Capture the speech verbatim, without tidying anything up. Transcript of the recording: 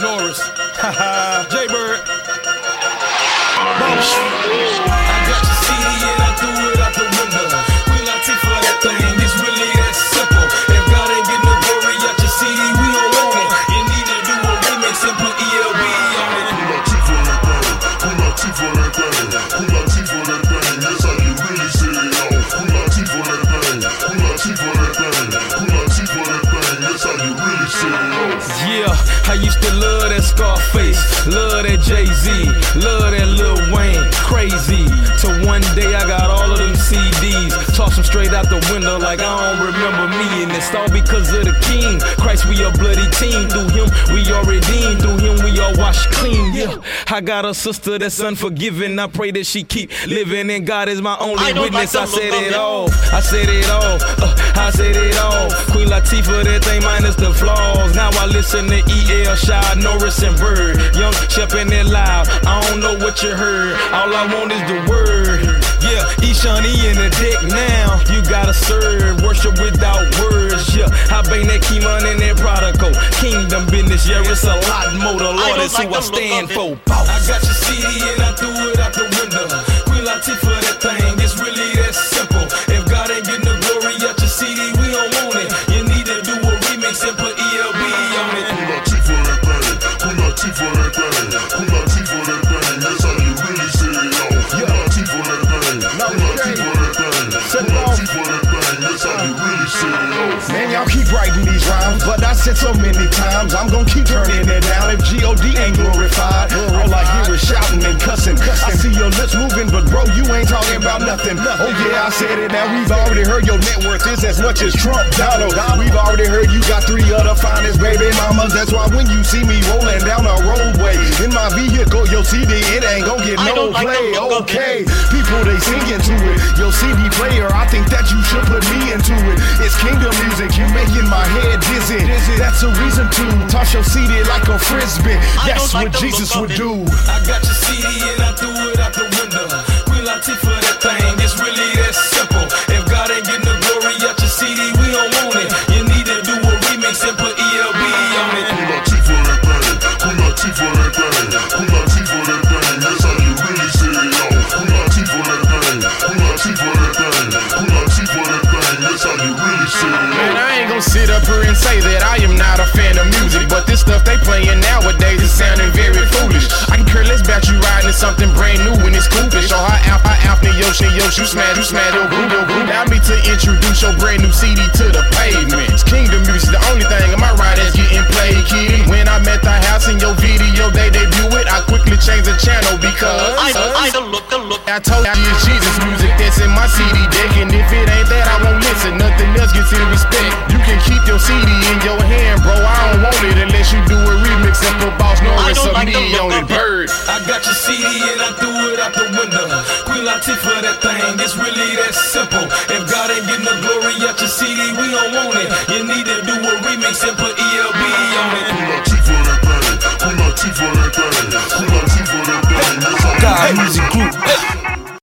Norris, haha, J-Bird. I got your C D and I threw it out the window. Queen Latifah, that thing is really that simple. If God ain't getting the glory out your C D, we don't want it. You need to do a remix and put E L B on it. Queen Latifah, that thing. Queen Latifah, that thing. Queen Latifah, that thing. That's how you really set it off. Queen Latifah, that thing. Queen Latifah, that thing. Queen Latifah, that thing. That's how you really set it off. Yeah, I used to love that Scarface, love that Jay-Z, love that Lil Wayne, crazy. Till one day I got all of them C Ds, toss them straight out the window like I don't remember me. And it's all because of the King. Christ, we a bloody team. Through him, we are redeemed. Through him, we are washed clean. Yeah, I got a sister that's unforgiving. I pray that she keep living, and God is my only I witness. Like I said it all. I said it all. Uh, I said it all. Queen Latifah, that thing minus the flaws. Now I listen to E L, Shy, Norris, and Bird. Young Shep in it loud. I don't know what you heard. All I want is the word. Yeah, Eshani in the deck now. You gotta serve, worship without words. Yeah, I bang that Keyman and that prodigal. Kingdom business, yeah, it's a lot more. The Lord is who I stand for. I got your C D and I threw it out the window. Queen Latifah, that thing, it's really that simple. If God ain't getting the glory out your C D, we don't want it. You need to do a remix and put E L B on it. Queen Latifah, that thing. Queen Latifah, that thing. Queen Latifah, that thing. That's how you really set it off. Queen Latifah, that thing. Queen Latifah, that thing. Queen Latifah, that thing. That's how you really set it off. Man, y'all keep writing these rhymes, but I said so many times, I'm gonna keep turning it down. If G O D ain't glorified, all I hear is shouting and cussing. I see your lips moving, but bro, you ain't talking about nothing. Oh yeah, I said it now. We've already heard your net worth is as much as Trump Donald. We've already heard you got three of the finest baby mamas. That's why when you see me rolling down a roadway in my vehicle, your C D, it ain't gonna get no play. Okay, people they singing to it. Your C D player, I think that you should put me into it. It's kingdom music, you making my head dizzy. That's a reason to toss your C D like a frisbee. That's what Jesus would do. I got your C D and I threw it out the window. Queen Latifah, that thing, it's really that simple. If God ain't getting the glory out your C D, we don't want it. You need to do a remix and put E L B on it. Queen Latifah, that thing. Queen Latifah, that thing. Queen Latifah, that thing. That's how you really set it off. Queen Latifah, that thing. Queen Latifah, that thing. Queen Latifah, that thing. That's how you really set it off. Man, I ain't gon' sit up here and say that I am not a fan of music, but this stuff they playing nowadays is sounding very foolish. I can care less about you riding in something brand new when it's coolish. Or how Alf, I Alf, Yoshi, Yoshi, you smash, you smash, yo, group, yo, group. Allow me to introduce your brand new C D to the pavement. It's kingdom music, the only thing on my ride is getting played, kid. When I'm at the house in your video, they debut it, I quickly change the channel because I don't, I don't look, don't look. I told you it's Jesus music that's in my C D deck, and if it ain't that, I won't listen. Nothing else gets any respect. You can keep your C D in your hand, bro. I don't want it unless you do a remix and put Boss Norris or like me on it, Bird. I got your C D and I threw it out the window. Queen Latifah, that thing, it's really that simple. If God ain't getting the glory out your C D, we don't want it. You need to do a remix and put